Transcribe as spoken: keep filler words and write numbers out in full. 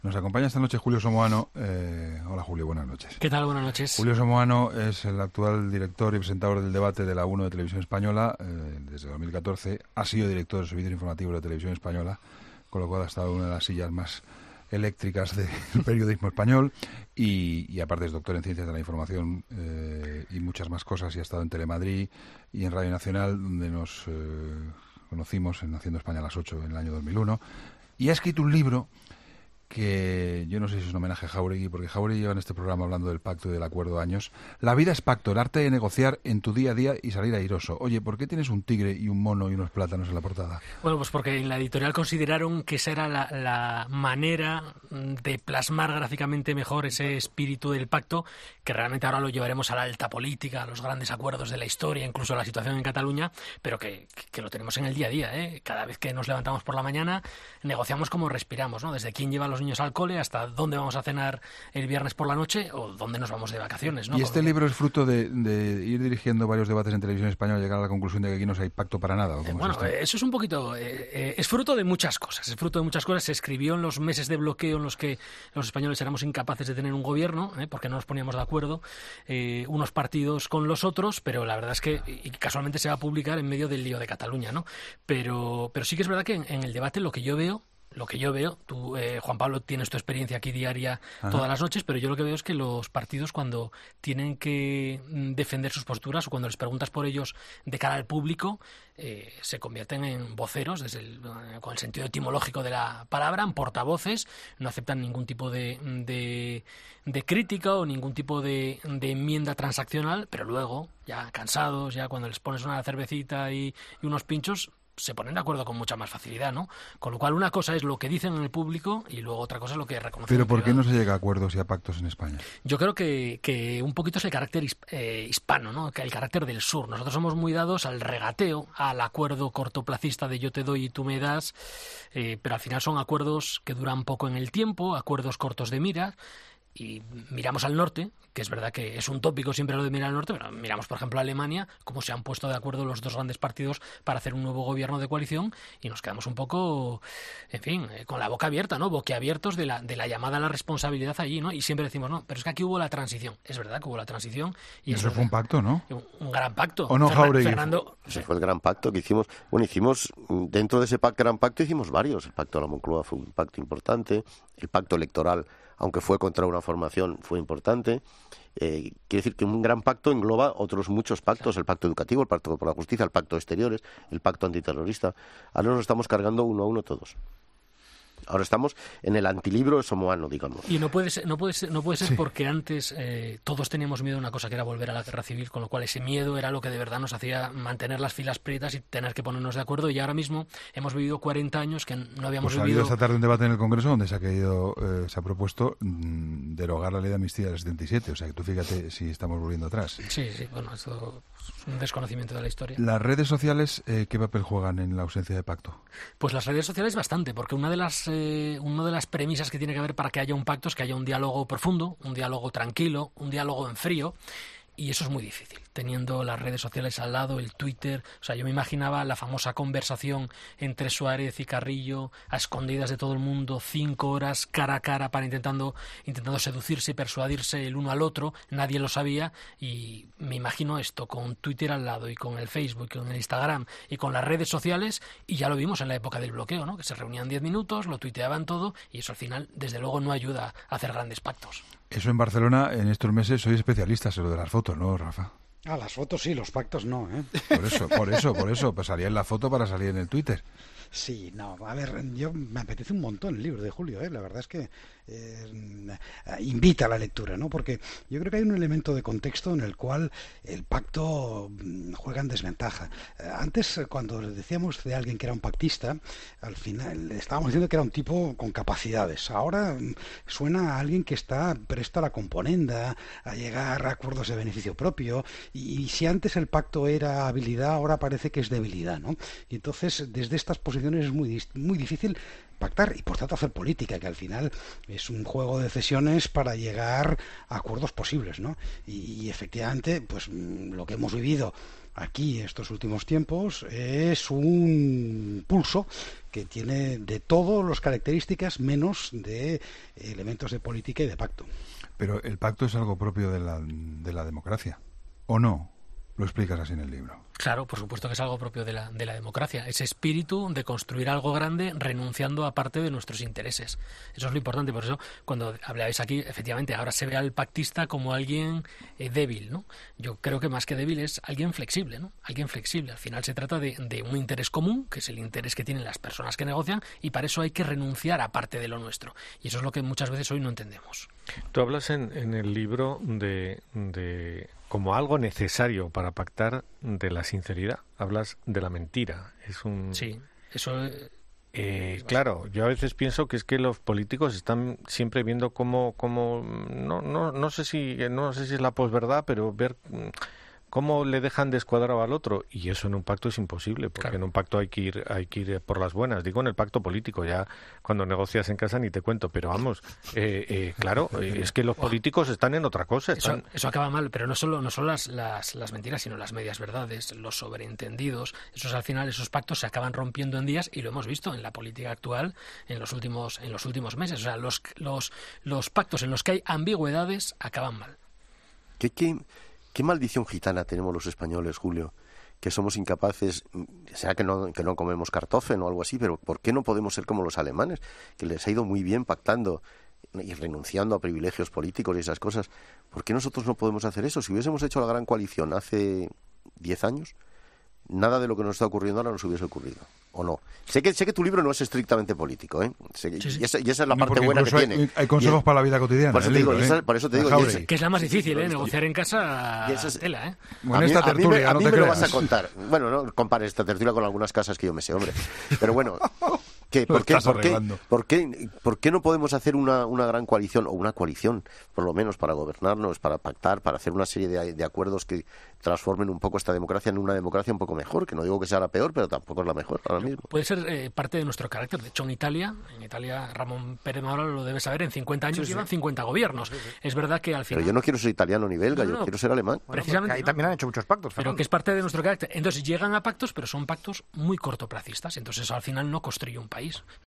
Nos acompaña esta noche Julio Somoano. Eh, hola Julio, buenas noches. ¿Qué tal? Buenas noches. Julio Somoano es el actual director y presentador del debate de la uno de Televisión Española. Eh, desde dos mil catorce ha sido director de servicios informativos de Televisión Española, con lo cual ha estado en una de las sillas más eléctricas del periodismo español y, y aparte es doctor en Ciencias de la Información eh, y muchas más cosas, y ha estado en Telemadrid y en Radio Nacional, donde nos eh, conocimos en Haciendo España a las ocho en el año dos mil uno, y ha escrito un libro que yo no sé si es un homenaje a Jáuregui, porque Jáuregui lleva en este programa hablando del pacto y del acuerdo años. La vida es pacto, el arte de negociar en tu día a día y salir airoso. Oye, ¿por qué tienes un tigre y un mono y unos plátanos en la portada? Bueno, pues porque en la editorial consideraron que esa era la, la manera de plasmar gráficamente mejor ese espíritu del pacto, que realmente ahora lo llevaremos a la alta política, a los grandes acuerdos de la historia, incluso a la situación en Cataluña, pero que, que lo tenemos en el día a día, ¿eh? Cada vez que nos levantamos por la mañana, negociamos como respiramos, ¿no? Desde quién lleva los niños al cole hasta dónde vamos a cenar el viernes por la noche o dónde nos vamos de vacaciones, ¿no? Y este Porque... libro es fruto de, de ir dirigiendo varios debates en Televisión Española y llegar a la conclusión de que aquí no hay pacto para nada. ¿O cómo bueno, es esto? eso es un poquito... Eh, eh, es fruto de muchas cosas, es fruto de muchas cosas. Se escribió en los meses de bloqueo en los que los españoles éramos incapaces de tener un gobierno, ¿eh? Porque no nos poníamos de acuerdo eh, unos partidos con los otros, pero la verdad es que y casualmente se va a publicar en medio del lío de Cataluña, ¿no? Pero, pero sí que es verdad que en, en el debate lo que yo veo Lo que yo veo, tú, eh, Juan Pablo, tienes tu experiencia aquí diaria Ajá. todas las noches, pero yo lo que veo es que los partidos, cuando tienen que defender sus posturas o cuando les preguntas por ellos de cara al público, eh, se convierten en voceros, desde el, con el sentido etimológico de la palabra, en portavoces, no aceptan ningún tipo de, de, de crítica o ningún tipo de, de enmienda transaccional, pero luego, ya cansados, ya cuando les pones una cervecita y, y unos pinchos, se ponen de acuerdo con mucha más facilidad, ¿no? Con lo cual una cosa es lo que dicen en el público y luego otra cosa es lo que reconocen. Pero ¿por qué no se llega a acuerdos y a pactos en España? Yo creo que, que un poquito es el carácter eh, hispano, ¿no? El carácter del sur. Nosotros somos muy dados al regateo, al acuerdo cortoplacista de yo te doy y tú me das, eh, pero al final son acuerdos que duran poco en el tiempo, acuerdos cortos de miras. Y miramos al norte, que es verdad que es un tópico siempre lo de mirar al norte, pero miramos, por ejemplo, a Alemania, cómo se han puesto de acuerdo los dos grandes partidos para hacer un nuevo gobierno de coalición y nos quedamos un poco, en fin, eh, con la boca abierta, ¿no? Boquiabiertos de la, de la llamada a la responsabilidad allí, ¿no? Y siempre decimos, no, pero es que aquí hubo la transición. Es verdad que hubo la transición. Y eso fue un pacto, ¿no? Un, un gran pacto. ¿O no, Fernan, Jáuregui? Fernando... Ese fue el gran pacto que hicimos. Bueno, hicimos, dentro de ese pacto, gran pacto, hicimos varios. El pacto de la Moncloa fue un pacto importante. El pacto electoral, aunque fue contra una formación, fue importante. Eh, quiere decir que un gran pacto engloba otros muchos pactos, el pacto educativo, el pacto por la justicia, el pacto de exteriores, el pacto antiterrorista. Ahora nos estamos cargando uno a uno todos. Ahora estamos en el antilibro de Somoano, digamos. Y no puede ser, no puede ser, no puede ser sí. porque antes eh, todos teníamos miedo a una cosa que era volver a la guerra civil, con lo cual ese miedo era lo que de verdad nos hacía mantener las filas prietas y tener que ponernos de acuerdo. Y ahora mismo hemos vivido cuarenta años que no habíamos pues vivido... Ha habido esta tarde un debate en el Congreso donde se ha querido, eh, se ha propuesto mmm, derogar la ley de amnistía del setenta y siete. O sea que tú fíjate si estamos volviendo atrás. Sí, sí, bueno, esto es un desconocimiento de la historia. ¿Las redes sociales eh, qué papel juegan en la ausencia de pacto? Pues las redes sociales bastante, porque una de las eh, uno de las premisas que tiene que haber para que haya un pacto es que haya un diálogo profundo, un diálogo tranquilo, un diálogo en frío. Y eso es muy difícil, teniendo las redes sociales al lado, el Twitter. O sea, yo me imaginaba la famosa conversación entre Suárez y Carrillo, a escondidas de todo el mundo, cinco horas cara a cara para intentando, intentando seducirse y persuadirse el uno al otro. Nadie lo sabía y me imagino esto con Twitter al lado y con el Facebook, con el Instagram y con las redes sociales. Y ya lo vimos en la época del bloqueo, ¿no? Que se reunían diez minutos, lo tuiteaban todo y eso al final, desde luego, no ayuda a hacer grandes pactos. Eso en Barcelona, en estos meses, soy especialista en lo de las fotos, ¿no, Rafa? Ah, las fotos sí, los pactos no, ¿eh? Por eso, por eso, por eso, pues salía en la foto para salir en el Twitter. Sí, no, a ver, yo me apetece un montón el libro de Julio, ¿eh? La verdad es que eh, invita a la lectura, ¿no? Porque yo creo que hay un elemento de contexto en el cual el pacto juega en desventaja. Antes, cuando decíamos de alguien que era un pactista, al final estábamos diciendo que era un tipo con capacidades. Ahora suena a alguien que está presto a la componenda, a llegar a acuerdos de beneficio propio, y, y si antes el pacto era habilidad, ahora parece que es debilidad, ¿no? Y entonces, desde estas posiciones es muy, muy difícil pactar y por tanto hacer política, que al final es un juego de cesiones para llegar a acuerdos posibles, ¿no? Y, y efectivamente, pues lo que hemos vivido aquí estos últimos tiempos es un pulso que tiene de todo las características menos de elementos de política y de pacto. Pero el pacto es algo propio de la, de la democracia, ¿o no? Lo explicas así en el libro. Claro, por supuesto que es algo propio de la, de la democracia. Ese espíritu de construir algo grande renunciando a parte de nuestros intereses. Eso es lo importante. Por eso, cuando hablabais aquí, efectivamente, ahora se ve al pactista como alguien eh, débil, ¿no? Yo creo que más que débil es alguien flexible, ¿no? Alguien flexible. Al final se trata de, de un interés común, que es el interés que tienen las personas que negocian, y para eso hay que renunciar a parte de lo nuestro. Y eso es lo que muchas veces hoy no entendemos. Tú hablas en, en el libro de... de... como algo necesario para pactar, de la sinceridad. Hablas de la mentira. Es un... Sí, eso... Eh, claro, yo a veces pienso que es que los políticos están siempre viendo cómo... cómo no, no, no sé si no sé si es la posverdad, pero ver cómo le dejan descuadrado al otro. Y eso en un pacto es imposible, porque claro, en un pacto hay que ir hay que ir por las buenas. Digo en el pacto político, ya cuando negocias en casa ni te cuento, pero vamos, eh, eh, claro, eh, es que los políticos están en otra cosa. Están... Eso, eso acaba mal, pero no solo no solo las, las, las mentiras, sino las medias verdades, los sobreentendidos. Esos al final, esos pactos se acaban rompiendo en días, y lo hemos visto en la política actual en los últimos en los últimos meses. O sea, los los los pactos en los que hay ambigüedades acaban mal. ¿Qué, qué... ¿Qué maldición gitana tenemos los españoles, Julio? Que somos incapaces, sea que no, que no comemos kartoffeln o algo así, pero ¿por qué no podemos ser como los alemanes? Que les ha ido muy bien pactando y renunciando a privilegios políticos y esas cosas. ¿Por qué nosotros no podemos hacer eso? Si hubiésemos hecho la gran coalición hace diez años, nada de lo que nos está ocurriendo ahora nos hubiese ocurrido. ¿O no? Sé que sé que tu libro no es estrictamente político, ¿eh? Sé que, sí, sí. Y, esa, y esa es la no, parte buena que hay, tiene. Hay consejos y, para la vida cotidiana. Por eso te digo, libro, ¿eh? Por eso te digo y esa, que es la más difícil, ¿eh? Negociar en casa, es, tela, ¿eh? Bueno, esta tertulia, a mí, no a mí te me creas. lo vas a contar. Bueno, no compares esta tertulia con algunas casas que yo me sé, hombre. Pero bueno, ¿qué, por, qué, por, qué, por, qué, ¿por qué no podemos hacer una, una gran coalición, o una coalición, por lo menos, para gobernarnos, para pactar, para hacer una serie de, de acuerdos que transformen un poco esta democracia en una democracia un poco mejor? Que no digo que sea la peor, pero tampoco es la mejor ahora mismo. Puede ser eh, parte de nuestro carácter. De hecho, en Italia, en Italia Ramón Pérez Maura lo debe saber, en cincuenta años sí, sí. llevan cincuenta gobiernos. Sí, sí. Es verdad que al final... Pero yo no quiero ser italiano ni belga, no, no, yo quiero ser alemán. Bueno, precisamente ahí no. también han hecho muchos pactos. Pero Fernando. que es parte de nuestro carácter. Entonces llegan a pactos, pero son pactos muy cortoplacistas. Entonces eso al final no construye un país.